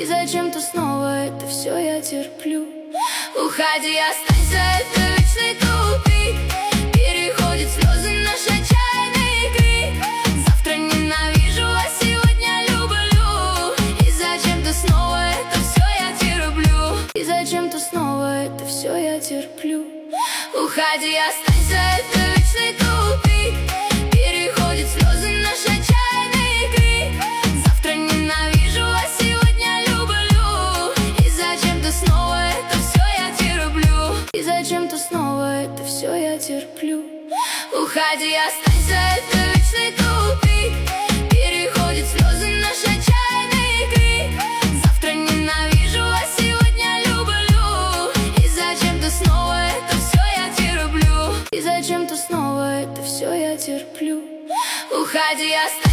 зачем-то снова это все я терплю. Уходи, останься, это вечный тупик. Переходит слезы в наш отчаянный крик. Завтра ненавижу, а сегодня люблю. И зачем-то снова это все я терплю. И зачем-то снова это все я терплю. Уходи, останься, это вечный тупик. Переходит слезы в наш отчаянный крик. Завтра ненавижу, а сегодня люблю. И зачем-то снова это все я терплю. И зачем-то снова это все я терплю. Уходи, останься, это вечный тупик. Переходит слезы в наш отчаянный крик. Завтра ненавижу, а сегодня люблю. И зачем-то снова это все я терплю. И зачем-то снова это все я терплю. Уходи, останься.